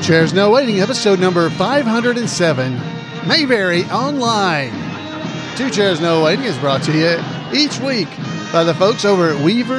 Chairs No Waiting, episode number 507, Mayberry Online. Two Chairs No Waiting is brought to you each week by the folks over at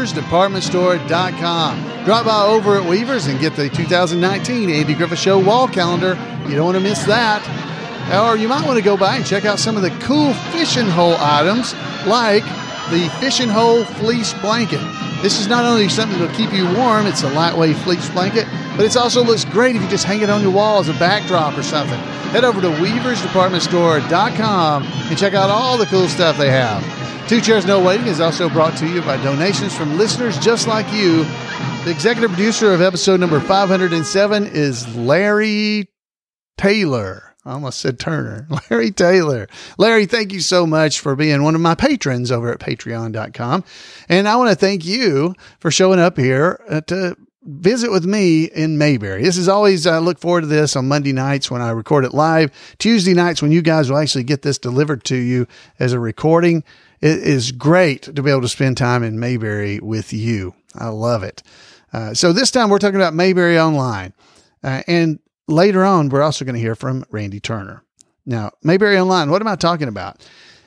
WeaversDepartmentStore.com. Drop by over at Weavers and get the 2019 Andy Griffith Show wall calendar. You don't want to miss that. Or you might want to go by and check out some of the cool fishing hole items like the fishing hole fleece blanket. This is not only something that'll keep you warm, it's a lightweight fleece blanket, but it also looks great if you just hang it on your wall as a backdrop or something. Head over to WeaversDepartmentStore.com and check out all the cool stuff they have. Two Chairs No Waiting is also brought to you by donations from listeners just like you. The executive producer of episode number 507 is Larry Taylor. I almost said Turner. Larry Taylor. Larry, thank you so much for being one of my patrons over at patreon.com. And I want to thank you for showing up here to visit with me in Mayberry. This is always, I look forward to this on Monday nights when I record it live. Tuesday nights when you guys will actually get this delivered to you as a recording. It is great to be able to spend time in Mayberry with you. I love it. So this time we're talking about Mayberry Online. And later on, we're also going to hear from Randy Turner. Now, Mayberry Online, what am I talking about?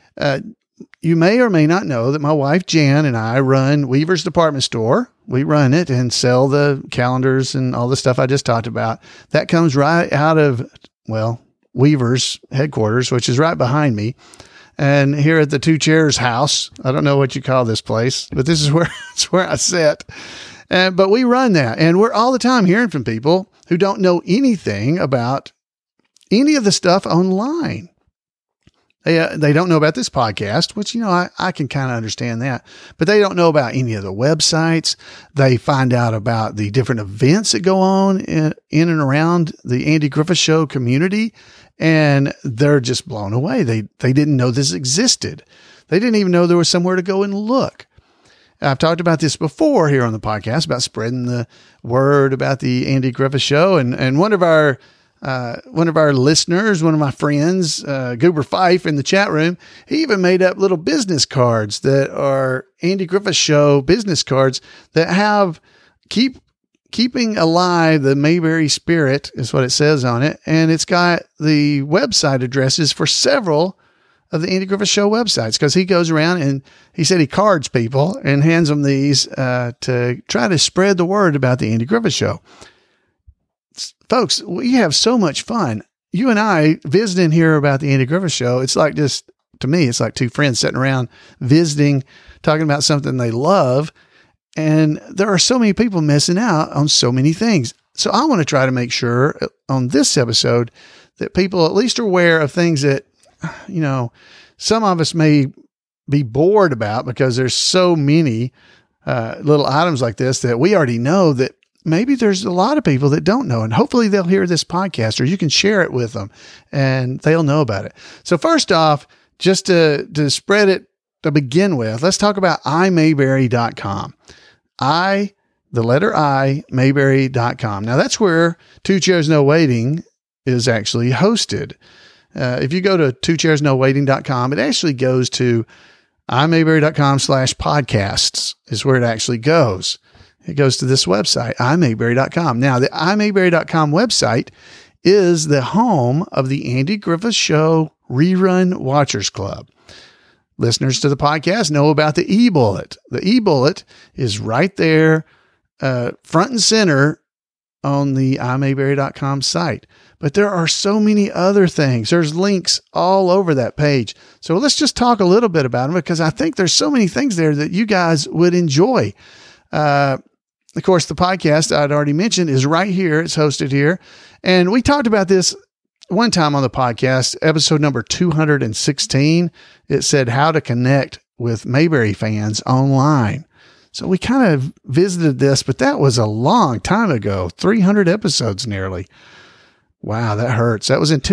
You may or may not know that my wife, Jan, and I run Weaver's Department Store. We run it and sell the calendars and all the stuff I just talked about. That comes right out of, well, Weaver's headquarters, which is right behind me. And here at the Two Chairs house, I don't know what you call this place, but this is where it's where I sit. But we run that, and we're all the time hearing from people who don't know anything about any of the stuff online. They don't know about this podcast, which, I can kind of understand that, but they don't know about any of the websites. They find out about the different events that go on in and around the Andy Griffith Show community, and they're just blown away. They didn't know this existed. They didn't even know there was somewhere to go and look. I've talked about this before here on the podcast about spreading the word about the Andy Griffith Show. And one of our listeners, one of my friends, Goober Fife in the chat room, he even made up little business cards that are Andy Griffith Show business cards that have keeping alive the Mayberry spirit is what it says on it. And it's got the website addresses for several of the Andy Griffith Show websites, because he goes around and he said he cards people and hands them these to try to spread the word about the Andy Griffith Show. Folks, we have so much fun. You and I visiting here about the Andy Griffith Show, it's like just, to me, it's like two friends sitting around visiting, talking about something they love. And there are so many people missing out on so many things. So I want to try to make sure on this episode that people at least are aware of things that, some of us may be bored about because there's so many little items like this that we already know that maybe there's a lot of people that don't know. And hopefully they'll hear this podcast, or you can share it with them and they'll know about it. So first off, just to spread it to begin with, let's talk about iMayberry.com. The letter I, Mayberry.com. Now that's where Two Chairs No Waiting is actually hosted. If you go to twochairsnowaiting.com, it actually goes to imayberry.com/podcasts is where it actually goes. It goes to this website, imayberry.com. Now, the imayberry.com website is the home of the Andy Griffith Show Rerun Watchers Club. Listeners to the podcast know about the e-bullet. The e-bullet is right there, front and center on the imayberry.com site. But there are so many other things. There's links all over that page. So let's just talk a little bit about them, because I think there's so many things there that you guys would enjoy. Of course, the podcast I'd already mentioned is right here. It's hosted here. And we talked about this one time on the podcast, episode number 216. It said how to connect with Mayberry fans online. So we kind of visited this, but that was a long time ago, 300 episodes nearly. Wow, that hurts. That was in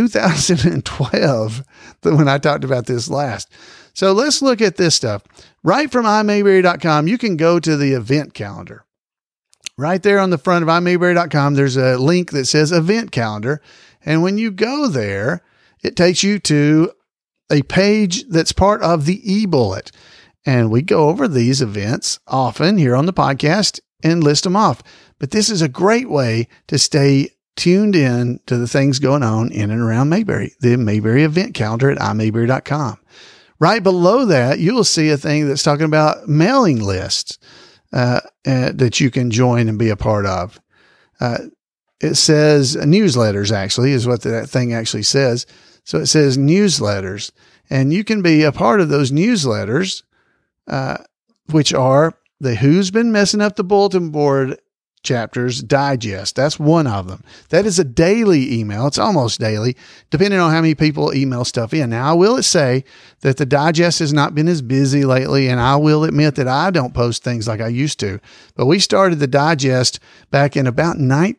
2012 when I talked about this last. So let's look at this stuff. Right from iMayberry.com, you can go to the event calendar. Right there on the front of iMayberry.com, there's a link that says event calendar. And when you go there, it takes you to a page that's part of the e-bullet. And we go over these events often here on the podcast and list them off. But this is a great way to stay tuned in to the things going on in and around Mayberry, the Mayberry event calendar at imayberry.com. Right below that, you'll see a thing that's talking about mailing lists that you can join and be a part of. It says newsletters, actually, is what that thing actually says. So it says newsletters, and you can be a part of those newsletters, which are the Who's Been Messing Up the Bulletin Board chapters digest. That's one of them. That is a daily email. It's almost daily, depending on how many people email stuff in. Now, I will say that the digest has not been as busy lately, and I will admit that I don't post things like I used to. But we started the digest back in about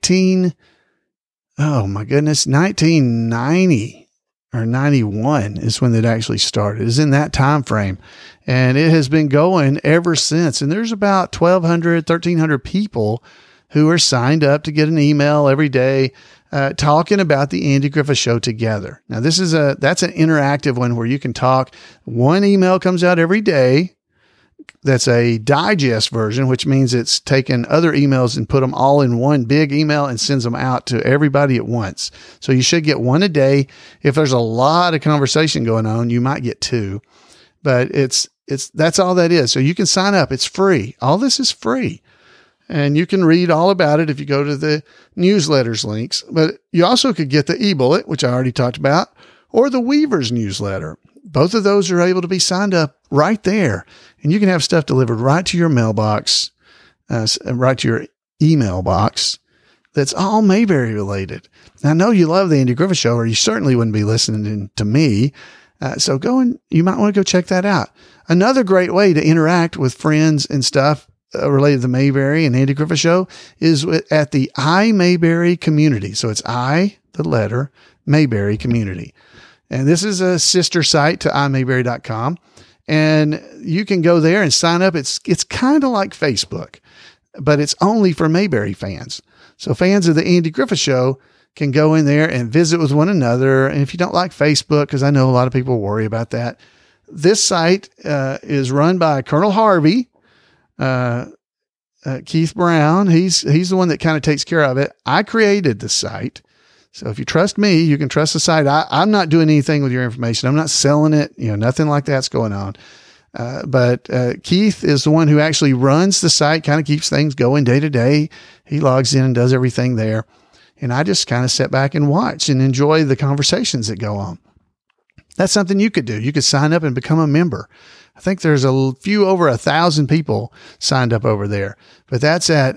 1990 or 91 is when it actually started. It's in that time frame. And it has been going ever since. And there's about 1,200, 1,300 people who are signed up to get an email every day talking about the Andy Griffith Show together. Now, that's an interactive one where you can talk. One email comes out every day. That's a digest version, which means it's taken other emails and put them all in one big email and sends them out to everybody at once. So you should get one a day. If there's a lot of conversation going on, you might get two, but that's all that is. So you can sign up. It's free. All this is free. And you can read all about it if you go to the newsletters links. But you also could get the e-bullet, which I already talked about, or the Weaver's newsletter. Both of those are able to be signed up right there. And you can have stuff delivered right to your mailbox, right to your email box. That's all Mayberry related. Now, I know you love the Andy Griffith Show, or you certainly wouldn't be listening to me. So you might want to go check that out. Another great way to interact with friends and stuff related to the Mayberry and Andy Griffith Show is at the iMayberry community. So it's the letter Mayberry community. And this is a sister site to imayberry.com. And you can go there and sign up. It's kind of like Facebook, but it's only for Mayberry fans. So fans of the Andy Griffith Show can go in there and visit with one another. And if you don't like Facebook, because I know a lot of people worry about that, this site is run by Colonel Harvey, Keith Brown. He's the one that kind of takes care of it. I created the site. So if you trust me, you can trust the site. I'm not doing anything with your information. I'm not selling it. Nothing like that's going on. But Keith is the one who actually runs the site, kind of keeps things going day to day. He logs in and does everything there. And I just kind of sit back and watch and enjoy the conversations that go on. That's something you could do. You could sign up and become a member. I think there's a few over 1,000 people signed up over there, but that's at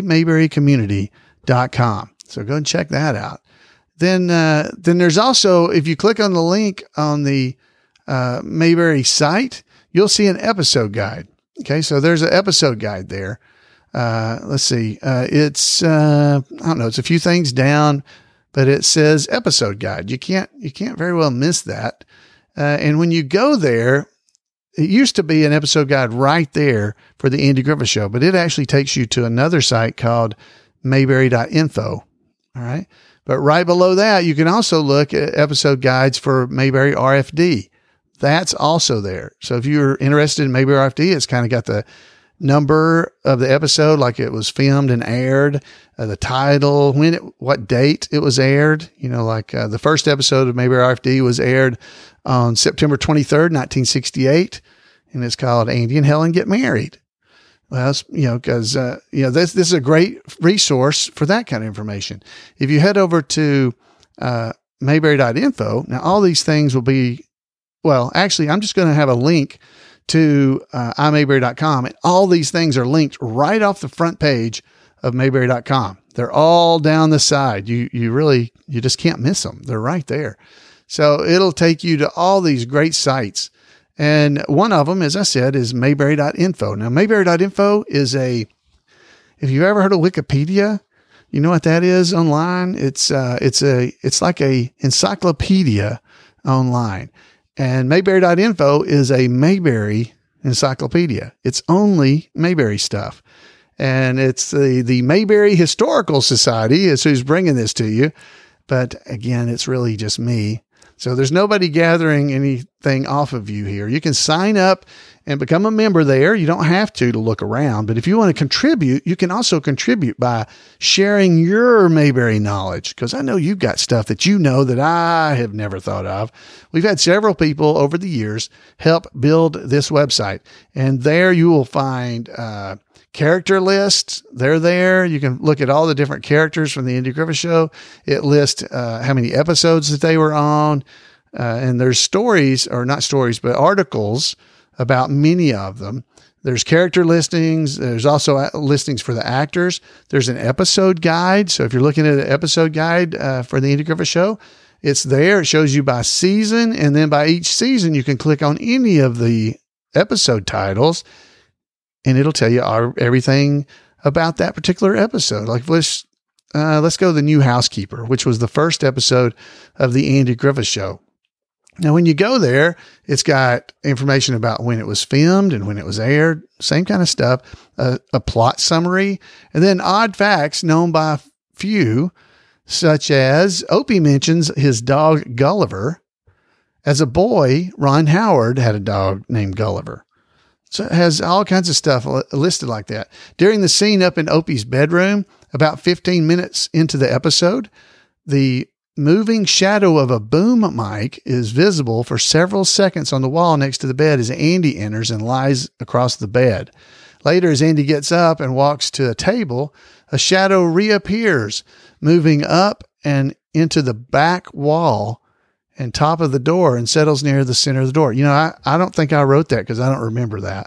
imayberrycommunity.com. So go and check that out. Then there's also, if you click on the link on the Mayberry site, you'll see an episode guide. Okay, so there's an episode guide there. Let's see. It's I don't know. It's a few things down, but it says episode guide. You can't very well miss that. And when you go there, it used to be an episode guide right there for the Andy Griffith Show, but it actually takes you to another site called mayberry.info. All right. But right below that, you can also look at episode guides for Mayberry RFD. That's also there. So if you're interested in Mayberry RFD, it's kind of got the number of the episode, like it was filmed and aired, the title, what date it was aired. Like the first episode of Mayberry RFD was aired on September 23rd, 1968, and it's called Andy and Helen Get Married. Well, because this is a great resource for that kind of information. If you head over to mayberry.info, now all these things will be, well, actually, I'm just going to have a link to imayberry.com, and all these things are linked right off the front page of mayberry.com. They're all down the side. You just can't miss them. They're right there. So it'll take you to all these great sites. And one of them, as I said, is mayberry.info. Now, mayberry.info is if you've ever heard of Wikipedia, you know what that is online? It's like a encyclopedia online. And mayberry.info is a Mayberry encyclopedia. It's only Mayberry stuff. And it's the Mayberry Historical Society is who's bringing this to you. But again, it's really just me. So there's nobody gathering thing off of you here. You can sign up and become a member there. You don't have to look around, but if you want to contribute, you can also contribute by sharing your Mayberry knowledge, because I know you've got stuff that you know that I have never thought of. We've had several people over the years help build this website, and there you will find character lists. They're there. You can look at all the different characters from the Andy Griffith Show. It lists how many episodes that they were on, and there's stories, or not stories, but articles about many of them. There's character listings. There's also listings for the actors. There's an episode guide. So if you're looking at an episode guide for the Andy Griffith Show, it's there. It shows you by season. And then by each season, you can click on any of the episode titles and it'll tell you everything about that particular episode. Like let's go to The New Housekeeper, which was the first episode of the Andy Griffith Show. Now, when you go there, it's got information about when it was filmed and when it was aired, same kind of stuff, a plot summary, and then odd facts known by few, such as Opie mentions his dog Gulliver. As a boy, Ron Howard had a dog named Gulliver. So it has all kinds of stuff listed like that. During the scene up in Opie's bedroom, about 15 minutes into the episode, the moving shadow of a boom mic is visible for several seconds on the wall next to the bed as Andy enters and lies across the bed. Later, as Andy gets up and walks to a table, a shadow reappears, moving up and into the back wall and top of the door and settles near the center of the door. You know, I don't think I wrote that because I don't remember that.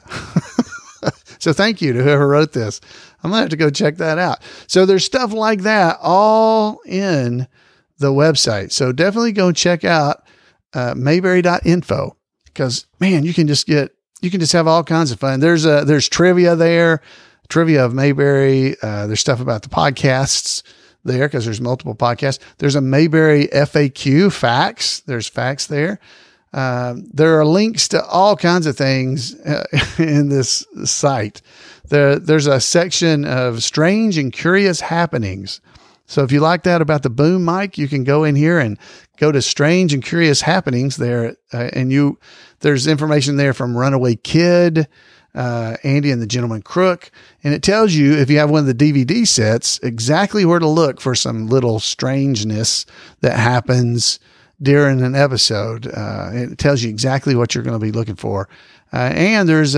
So thank you to whoever wrote this. I'm going to have to go check that out. So there's stuff like that all in the website. So definitely go check out mayberry.info, because man, you can just have all kinds of fun. There's trivia there, trivia of Mayberry. There's stuff about the podcasts there, because there's multiple podcasts. There's a Mayberry FAQ facts. There's facts there. There are links to all kinds of things in this site. There's a section of strange and curious happenings. So if you like that about the boom mic, you can go in here and go to strange and curious happenings there. There's information there from Runaway Kid, Andy and the Gentleman Crook. And it tells you, if you have one of the DVD sets, exactly where to look for some little strangeness that happens during an episode. It tells you exactly what you're going to be looking for. And there's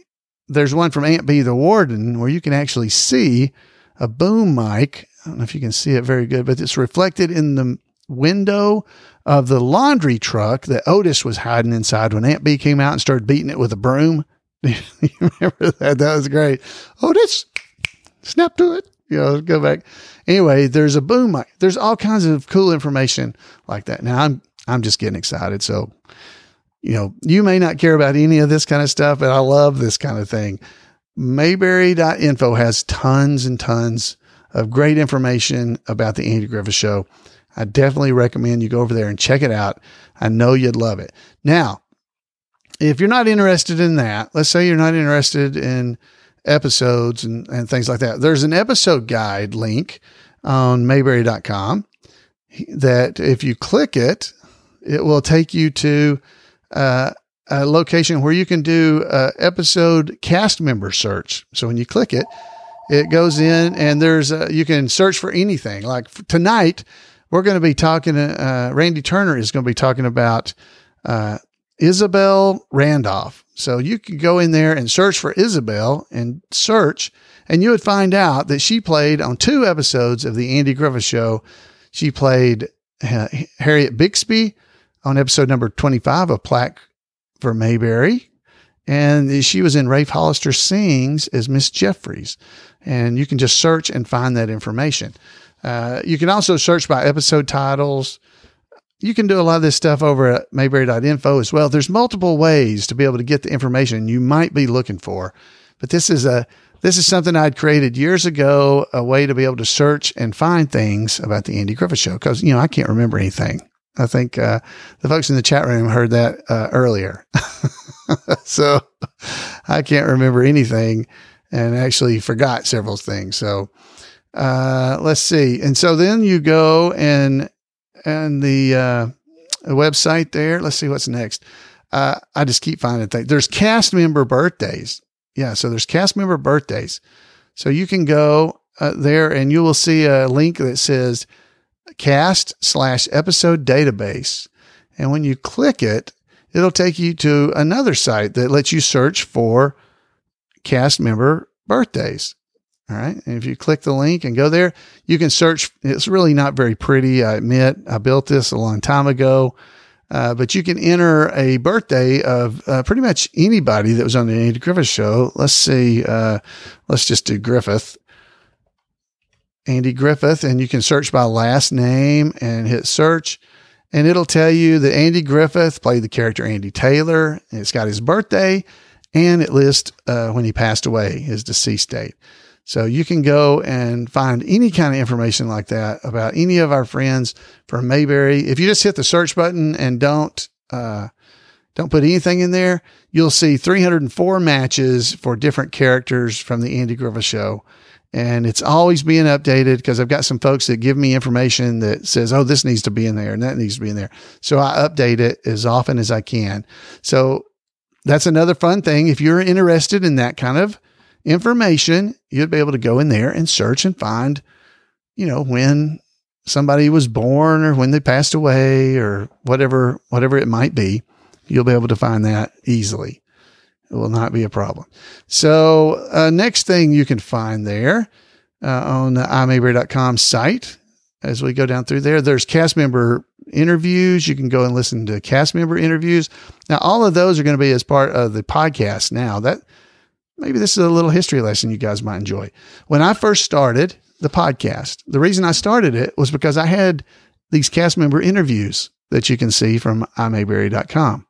one from Aunt Bee the Warden where you can actually see a boom mic. I don't know if you can see it very good, but it's reflected in the window of the laundry truck that Otis was hiding inside when Aunt Bee came out and started beating it with a broom. You remember that? That was great. Otis, snap to it. Go back. Anyway, there's a boom mic. There's all kinds of cool information like that. Now I'm just getting excited. So, you may not care about any of this kind of stuff, but I love this kind of thing. Mayberry.info has tons and tons of great information about the Andy Griffith Show. I definitely recommend you go over there and check it out. I know you'd love it. Now, if you're not interested in that, let's say you're not interested in episodes and things like that, there's an episode guide link on Mayberry.com that if you click it, it will take you to a location where you can do episode cast member search. So when you click it, it goes in and you can search for anything. Like tonight, we're going to be talking, Randy Turner is going to be talking about Isabel Randolph. So you can go in there and search for Isabel and you would find out that she played on 2 episodes of the Andy Griffith Show. She played Harriet Bixby on episode number 25 of Plaque for Mayberry. And she was in Rafe Hollister Sings as Miss Jeffries. And you can just search and find that information. You can also search by episode titles. You can do a lot of this stuff over at Mayberry.info as well. There's multiple ways to be able to get the information you might be looking for. But this is something I'd created years ago, a way to be able to search and find things about the Andy Griffith Show. Because, I can't remember anything. I think the folks in the chat room heard that earlier. So I can't remember anything and actually forgot several things. So let's see. And so then you go and the website there, let's see what's next. I just keep finding things. There's cast member birthdays. Yeah. So there's cast member birthdays. So you can go there and you will see a link that says cast/episode database. And when you click it, it'll take you to another site that lets you search for cast member birthdays. All right. And if you click the link and go there, you can search. It's really not very pretty. I admit I built this a long time ago. But you can enter a birthday of pretty much anybody that was on the Andy Griffith Show. Let's see. Let's just do Griffith. Andy Griffith. And you can search by last name and hit search. And it'll tell you that Andy Griffith played the character Andy Taylor. And it's got his birthday. And it lists when he passed away, his deceased date. So you can go and find any kind of information like that about any of our friends from Mayberry. If you just hit the search button and don't put anything in there, you'll see 304 matches for different characters from the Andy Griffith Show. And it's always being updated because I've got some folks that give me information that says, oh, this needs to be in there and that needs to be in there. So I update it as often as I can. So that's another fun thing. If you're interested in that kind of information, you'd be able to go in there and search and find, when somebody was born or when they passed away or whatever it might be. You'll be able to find that easily. It will not be a problem. So next thing you can find there on the imayberry.com site, as we go down through there, there's cast member interviews. You can go and listen to cast member interviews. Now, all of those are going to be as part of the podcast now. Maybe this is a little history lesson you guys might enjoy. When I first started the podcast, the reason I started it was because I had these cast member interviews that you can see from imayberry.com.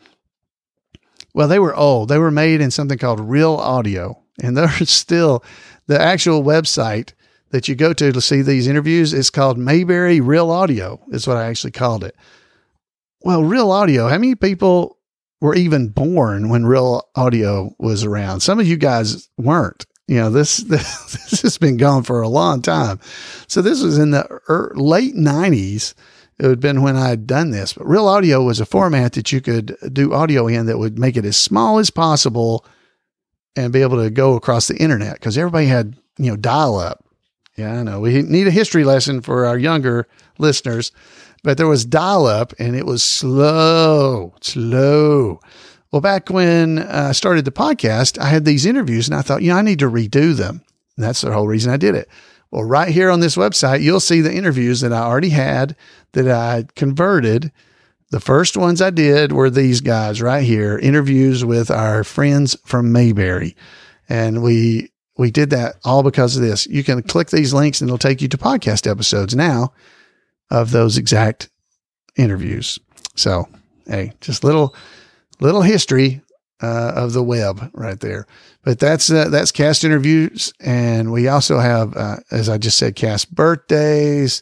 Well, they were old. They were made in something called Real Audio. And there's still the actual website that you go to see these interviews. It's called Mayberry Real Audio is what I actually called it. Well, Real Audio, how many people were even born when Real Audio was around? Some of you guys weren't. This has been gone for a long time. So this was in the late 90s. It had been when I had done this. But Real Audio was a format that you could do audio in that would make it as small as possible and be able to go across the internet because everybody had, dial-up. Yeah, I know. We need a history lesson for our younger listeners. But there was dial-up, and it was slow. Well, back when I started the podcast, I had these interviews, and I thought, I need to redo them. And that's the whole reason I did it. Well, right here on this website, you'll see the interviews that I already had that I converted. The first ones I did were these guys right here, interviews with our friends from Mayberry. And we did that all because of this. You can click these links, and it'll take you to podcast episodes now of those exact interviews. So, hey, just little history of the web right there. But that's cast interviews, and we also have, as I just said, cast birthdays,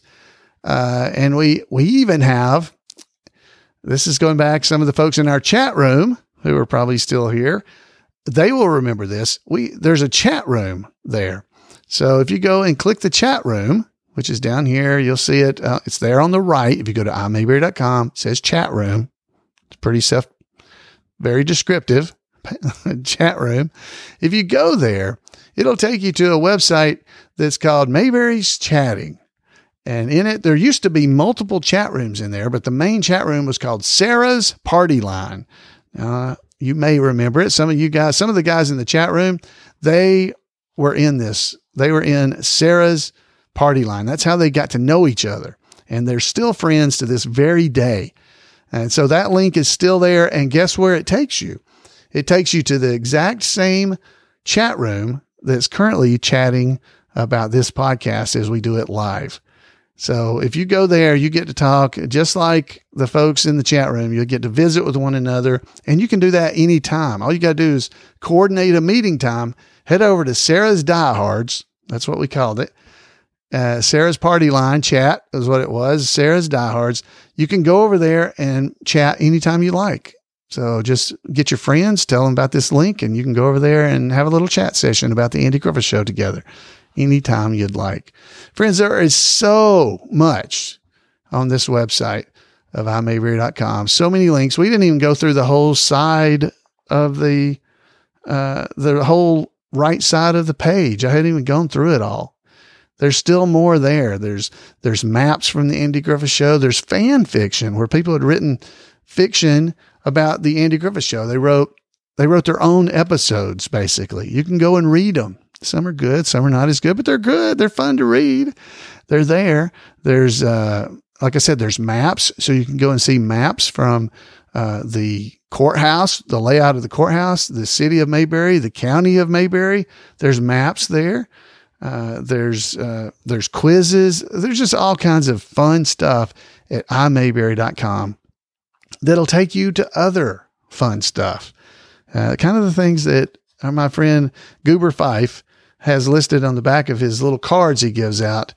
and we even have. This is going back. Some of the folks in our chat room who are probably still here, they will remember this. There's a chat room there. So if you go and click the chat room, which is down here, you'll see it. It's there on the right. If you go to imayberry.com, it says chat room. It's very descriptive chat room. If you go there, it'll take you to a website that's called Mayberry's Chatting. And in it, there used to be multiple chat rooms in there, but the main chat room was called Sarah's Party Line. You may remember it. Some of the guys in the chat room, they were in this. They were in Sarah's Party Line. That's how they got to know each other. And they're still friends to this very day. And so that link is still there. And guess where it takes you? It takes you to the exact same chat room that's currently chatting about this podcast as we do it live. So if you go there, you get to talk just like the folks in the chat room. You'll get to visit with one another, and you can do that anytime. All you got to do is coordinate a meeting time. Head over to Sarah's Diehards. That's what we called it. Sarah's Party Line chat is what it was. Sarah's Diehards. You can go over there and chat anytime you like. So just get your friends, tell them about this link, and you can go over there and have a little chat session about the Andy Griffith Show together anytime you'd like. Friends, there is so much on this website of imayberry.com. So many links. We didn't even go through the whole side of the whole right side of the page. I hadn't even gone through it all. There's still more there. There's maps from the Andy Griffith Show. There's fan fiction where people had written fiction about the Andy Griffith Show. They wrote their own episodes, basically. You can go and read them. Some are good, some are not as good, but they're good. They're fun to read. They're there. There's, like I said, there's maps. So you can go and see maps from the courthouse, the layout of the courthouse, the city of Mayberry, the county of Mayberry. There's maps there. There's quizzes. There's just all kinds of fun stuff at imayberry.com that'll take you to other fun stuff. Kind of the things that my friend Goober Fife has listed on the back of his little cards he gives out.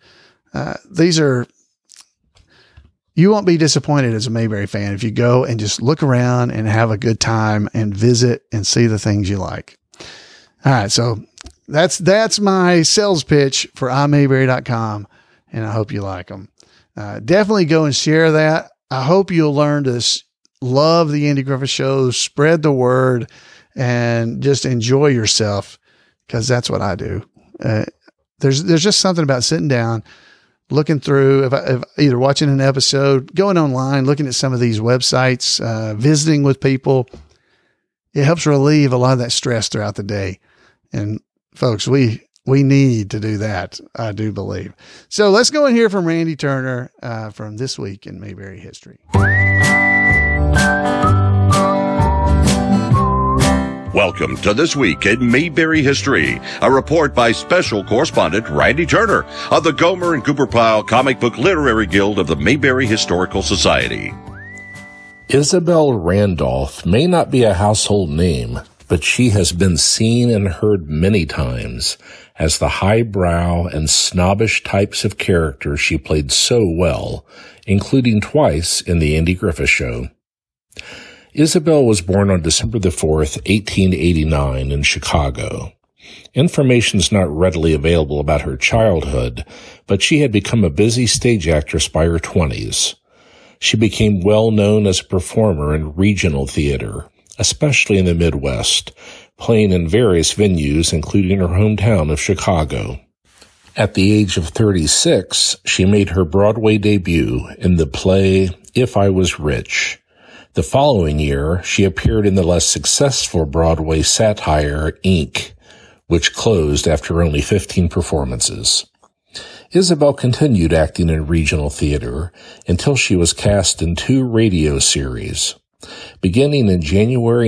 You won't be disappointed as a Mayberry fan if you go and just look around and have a good time and visit and see the things you like. All right. So that's my sales pitch for imayberry.com, and I hope you like them. Definitely go and share that. I hope you'll learn to love the Andy Griffith Show, spread the word, and just enjoy yourself, because that's what I do. There's just something about sitting down, looking through, if either watching an episode, going online, looking at some of these websites, visiting with people. It helps relieve a lot of that stress throughout the day. And folks, we need to do that, I do believe. So let's go and hear from Randy Turner from This Week in Mayberry History. Welcome to This Week in Mayberry History, a report by special correspondent Randy Turner of the Gomer and Goober Pyle Comic Book Literary Guild of the Mayberry Historical Society. Isabel Randolph may not be a household name, but she has been seen and heard many times as the highbrow and snobbish types of characters she played so well, including twice in The Andy Griffith Show. Isabel was born on December the 4th, 1889 in Chicago. Information is not readily available about her childhood, but she had become a busy stage actress by her 20s. She became well known as a performer in regional theater, especially in the Midwest, playing in various venues, including her hometown of Chicago. At the age of 36, she made her Broadway debut in the play If I Was Rich. The following year, she appeared in the less successful Broadway satire Ink, which closed after only 15 performances. Isabel continued acting in regional theater until she was cast in 2 radio series. Beginning in January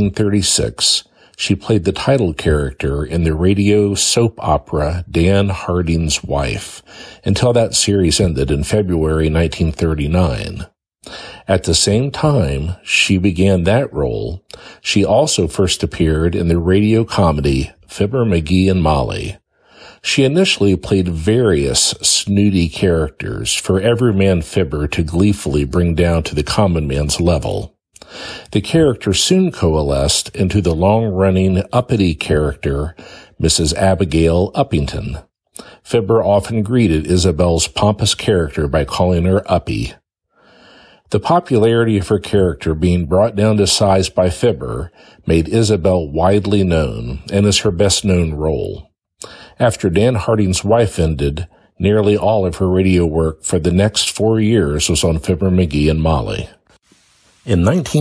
1936, she played the title character in the radio soap opera Dan Harding's Wife, until that series ended in February 1939. At the same time she began that role, she also first appeared in the radio comedy Fibber, McGee, and Molly. She initially played various snooty characters for everyman Fibber to gleefully bring down to the common man's level. The character soon coalesced into the long-running uppity character Mrs. Abigail Uppington. Fibber often greeted Isabel's pompous character by calling her Uppy. The popularity of her character being brought down to size by Fibber made Isabel widely known and is her best-known role. After Dan Harding's Wife ended, nearly all of her radio work for the next 4 years was on Fibber, McGee, and Molly. In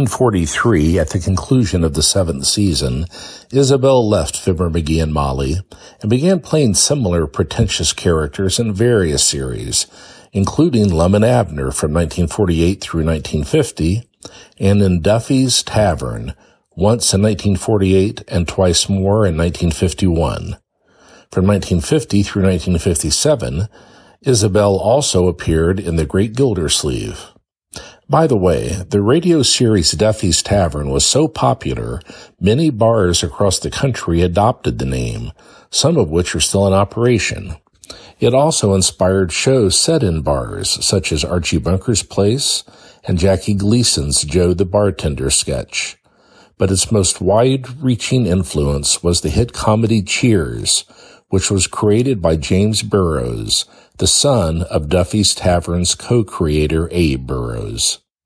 1943, at the conclusion of the 7th season, Isabel left Fibber, McGee, and Molly and began playing similar pretentious characters in various series, including Lum and Abner from 1948 through 1950, and in Duffy's Tavern, once in 1948 and twice more in 1951. From 1950 through 1957, Isabel also appeared in The Great Gildersleeve. By the way, the radio series Duffy's Tavern was so popular, many bars across the country adopted the name, some of which are still in operation. It also inspired shows set in bars, such as Archie Bunker's Place and Jackie Gleason's Joe the Bartender sketch. But its most wide-reaching influence was the hit comedy Cheers, which was created by James Burrows, the son of Duffy's Tavern's co-creator Abe Burrows.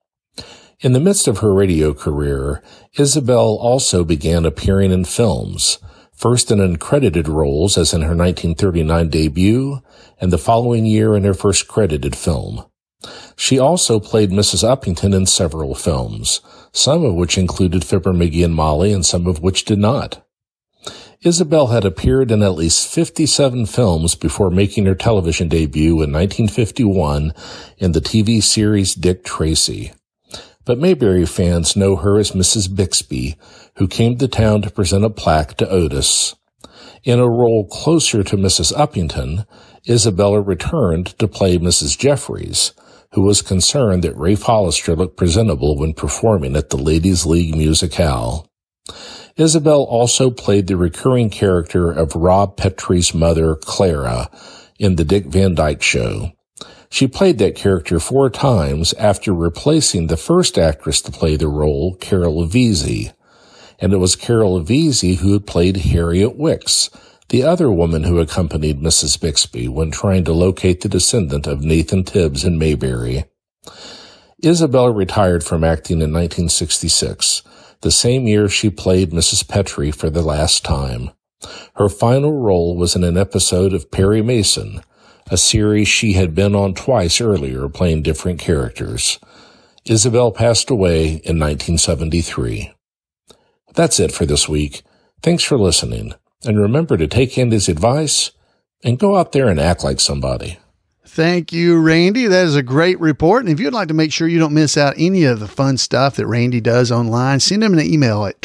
In the midst of her radio career, Isabel also began appearing in films, first in uncredited roles as in her 1939 debut, and the following year in her first credited film. She also played Mrs. Uppington in several films, some of which included Fibber McGee and Molly and some of which did not. Isabel had appeared in at least 57 films before making her television debut in 1951 in the TV series Dick Tracy. But Mayberry fans know her as Mrs. Bixby, who came to town to present a plaque to Otis. In a role closer to Mrs. Uppington, Isabella returned to play Mrs. Jeffries, who was concerned that Rafe Hollister looked presentable when performing at the Ladies' League Musicale. Isabel also played the recurring character of Rob Petrie's mother, Clara, in The Dick Van Dyke Show. She played that character 4 times after replacing the first actress to play the role, Carol Avese. And it was Carol Avese who had played Harriet Wicks, the other woman who accompanied Mrs. Bixby when trying to locate the descendant of Nathan Tibbs in Mayberry. Isabel retired from acting in 1966, the same year she played Mrs. Petrie for the last time. Her final role was in an episode of Perry Mason, a series she had been on twice earlier playing different characters. Isabel passed away in 1973. That's it for this week. Thanks for listening. And remember to take Andy's advice and go out there and act like somebody. Thank you, Randy. That is a great report. And if you'd like to make sure you don't miss out any of the fun stuff that Randy does online, send him an email at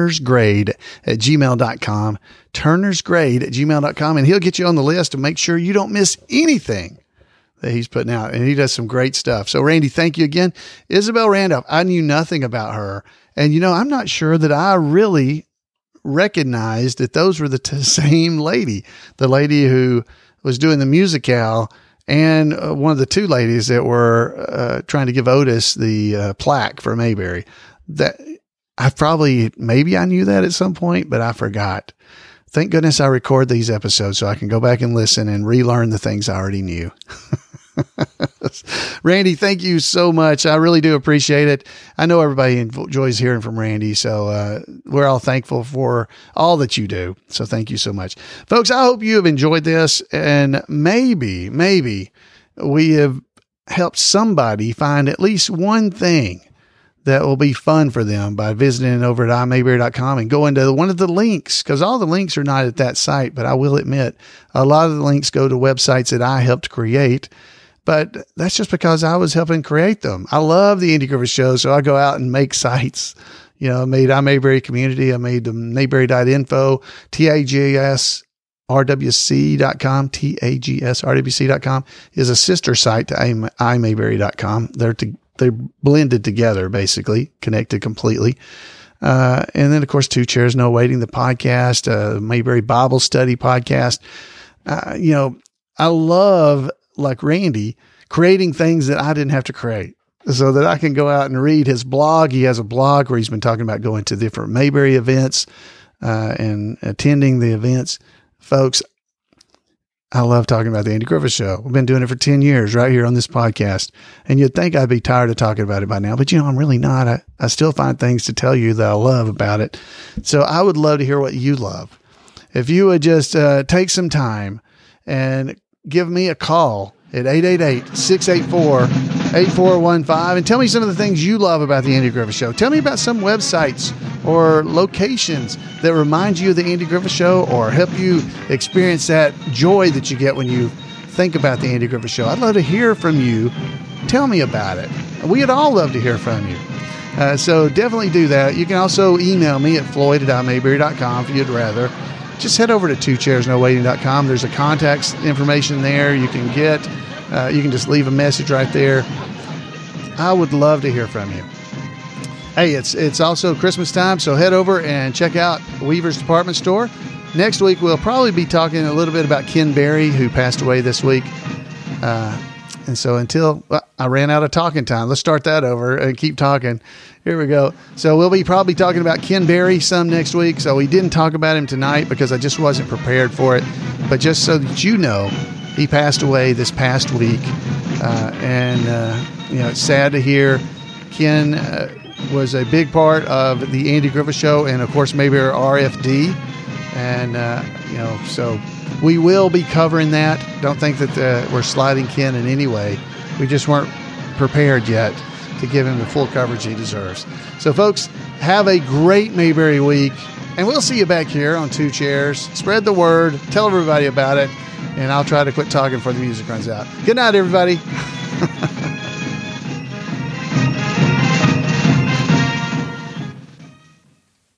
turnersgrade@gmail.com, turnersgrade@gmail.com, and he'll get you on the list to make sure you don't miss anything that he's putting out. And he does some great stuff. So, Randy, thank you again. Isabel Randolph, I knew nothing about her. And, I'm not sure that I really recognized that those were the same lady, the lady who was doing the musicale, and one of the 2 ladies that were trying to give Otis the plaque for Mayberry. That maybe I knew that at some point, but I forgot. Thank goodness I record these episodes so I can go back and listen and relearn the things I already knew. Randy, thank you so much. I really do appreciate it. I know everybody enjoys hearing from Randy, so we're all thankful for all that you do. So thank you so much. Folks, I hope you have enjoyed this, and maybe we have helped somebody find at least one thing that will be fun for them by visiting over at imayberry.com and going to one of the links, because all the links are not at that site, but I will admit a lot of the links go to websites that I helped create. But that's just because I was helping create them. I love the Andy Griffith Show, so I go out and make sites. I made iMayberry Community. I made the Mayberry.info, TAGSRWC.com. TAGSRWC.com is a sister site to iMayberry.com. They're blended together, basically, connected completely. And then, of course, 2 Chairs No Waiting, the podcast, Mayberry Bible Study podcast. I love, like Randy, creating things that I didn't have to create so that I can go out and read his blog. He has a blog where he's been talking about going to different Mayberry events and attending the events. Folks, I love talking about the Andy Griffith Show. We've been doing it for 10 years right here on this podcast. And you'd think I'd be tired of talking about it by now, but I'm really not. I still find things to tell you that I love about it. So I would love to hear what you love. If you would just take some time and give me a call at 888-684-8415 and tell me some of the things you love about the Andy Griffith Show. Tell me about some websites or locations that remind you of the Andy Griffith Show or help you experience that joy that you get when you think about the Andy Griffith Show. I'd love to hear from you. Tell me about it. We'd all love to hear from you. So definitely do that. You can also email me at floyd@imayberry.com if you'd rather. Just head over to 2chairsnowaiting.com. There's a contact information there you can get. You can just leave a message right there. I would love to hear from you. Hey, it's also Christmas time, so head over and check out Weaver's Department Store. Next week, we'll probably be talking a little bit about Ken Berry, who passed away this week. And so I ran out of talking time. Let's start that over and keep talking. Here we go. So we'll be probably talking about Ken Berry some next week. So we didn't talk about him tonight because I just wasn't prepared for it. But just so that you know, he passed away this past week. And it's sad to hear. Ken was a big part of the Andy Griffith Show, and of course Mayberry RFD, and so we will be covering that. Don't think that we're sliding Ken in any way. We just weren't prepared yet to give him the full coverage he deserves. So, folks, have a great Mayberry week, and we'll see you back here on Two Chairs. Spread the word, tell everybody about it, and I'll try to quit talking before the music runs out. Good night, everybody.